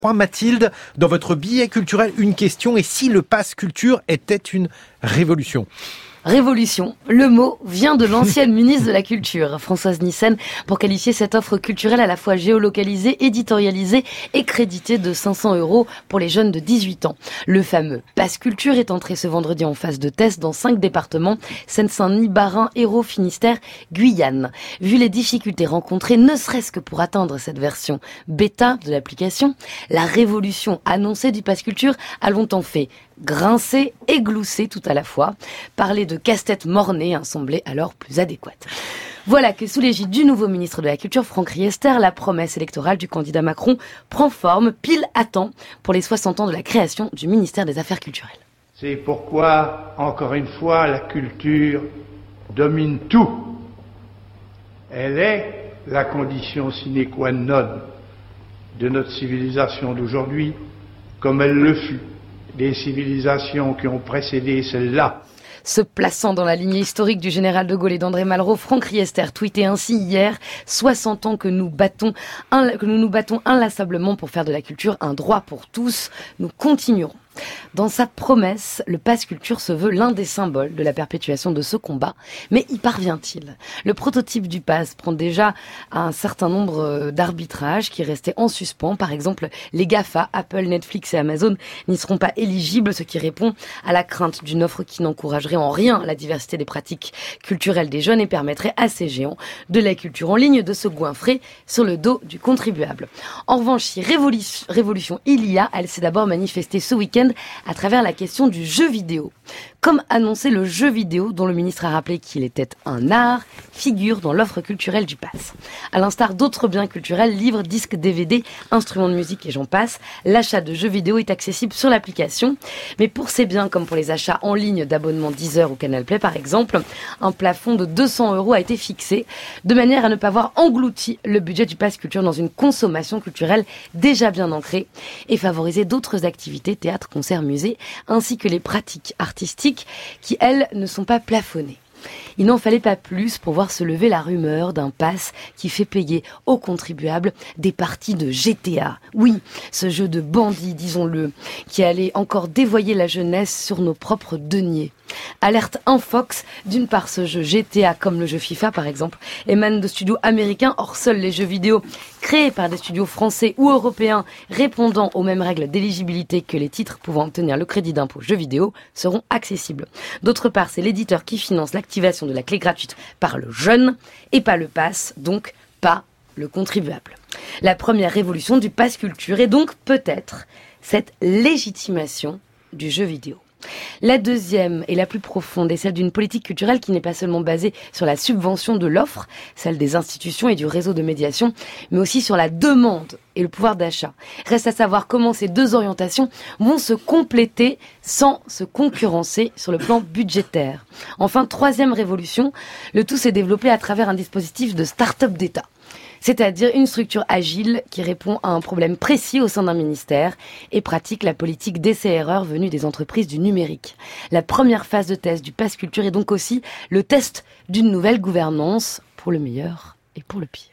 Mathilde, dans votre billet culturel, une question, et si le pass culture était une révolution ? Révolution, le mot vient de l'ancienne ministre de la Culture, Françoise Nyssen, pour qualifier cette offre culturelle à la fois géolocalisée, éditorialisée et créditée de 500 € pour les jeunes de 18 ans. Le fameux Pass Culture est entré ce vendredi en phase de test dans 5 départements, Seine-Saint-Denis, Bas-Rhin, Hérault, Finistère, Guyane. Vu les difficultés rencontrées, ne serait-ce que pour atteindre cette version bêta de l'application, la révolution annoncée du Pass Culture a longtemps fait grincer et glousser tout à la fois. Parler de casse-tête mort-né semblait alors plus adéquat. Voilà que sous l'égide du nouveau ministre de la Culture, Franck Riester, la promesse électorale du candidat Macron prend forme pile à temps pour les 60 ans de la création du ministère des Affaires culturelles. C'est pourquoi, encore une fois, la culture domine tout. Elle est la condition sine qua non de notre civilisation d'aujourd'hui, comme elle le fut des civilisations qui ont précédé celle-là. Se plaçant dans la lignée historique du général de Gaulle et d'André Malraux, Franck Riester tweetait ainsi hier « 60 ans que nous nous battons inlassablement pour faire de la culture un droit pour tous. Nous continuerons. » Dans sa promesse, le Pass Culture se veut l'un des symboles de la perpétuation de ce combat. Mais y parvient-il ? Le prototype du Pass prend déjà un certain nombre d'arbitrages qui restaient en suspens. Par exemple, les GAFA, Apple, Netflix et Amazon n'y seront pas éligibles, ce qui répond à la crainte d'une offre qui n'encouragerait en rien la diversité des pratiques culturelles des jeunes et permettrait à ces géants de la culture en ligne de se goinfrer sur le dos du contribuable. En revanche, si révolution il y a, elle s'est d'abord manifestée ce week-end à travers la question du jeu vidéo. Comme annoncé, le jeu vidéo, dont le ministre a rappelé qu'il était un art, figure dans l'offre culturelle du Pass. À l'instar d'autres biens culturels, livres, disques, DVD, instruments de musique et j'en passe, l'achat de jeux vidéo est accessible sur l'application. Mais pour ces biens, comme pour les achats en ligne d'abonnements Deezer ou Canal Play par exemple, un plafond de 200 € a été fixé, de manière à ne pas voir englouti le budget du Pass Culture dans une consommation culturelle déjà bien ancrée et favoriser d'autres activités, théâtre, concerts, musées, ainsi que les pratiques artistiques qui, elles, ne sont pas plafonnées. Il n'en fallait pas plus pour voir se lever la rumeur d'un pass qui fait payer aux contribuables des parties de GTA. Oui, ce jeu de bandits, disons-le, qui allait encore dévoyer la jeunesse sur nos propres deniers. Alerte Infox, d'une part ce jeu GTA, comme le jeu FIFA par exemple, émane de studios américains, or seuls les jeux vidéo créés par des studios français ou européens répondant aux mêmes règles d'éligibilité que les titres pouvant obtenir le crédit d'impôt jeux vidéo seront accessibles. D'autre part, c'est l'éditeur qui finance l'activation de la clé gratuite par le jeune et pas le pass, donc pas le contribuable. La première révolution du Pass Culture est donc peut-être cette légitimation du jeu vidéo. La deuxième et la plus profonde est celle d'une politique culturelle qui n'est pas seulement basée sur la subvention de l'offre, celle des institutions et du réseau de médiation, mais aussi sur la demande et le pouvoir d'achat. Reste à savoir comment ces deux orientations vont se compléter sans se concurrencer sur le plan budgétaire. Enfin, troisième révolution, le tout s'est développé à travers un dispositif de start-up d'État. C'est-à-dire une structure agile qui répond à un problème précis au sein d'un ministère et pratique la politique d'essai-erreur venue des entreprises du numérique. La première phase de test du Pass Culture est donc aussi le test d'une nouvelle gouvernance pour le meilleur et pour le pire.